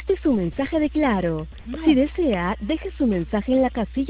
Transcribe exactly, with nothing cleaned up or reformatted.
Este es su mensaje de Claro. No. Si desea, deje su mensaje en la casilla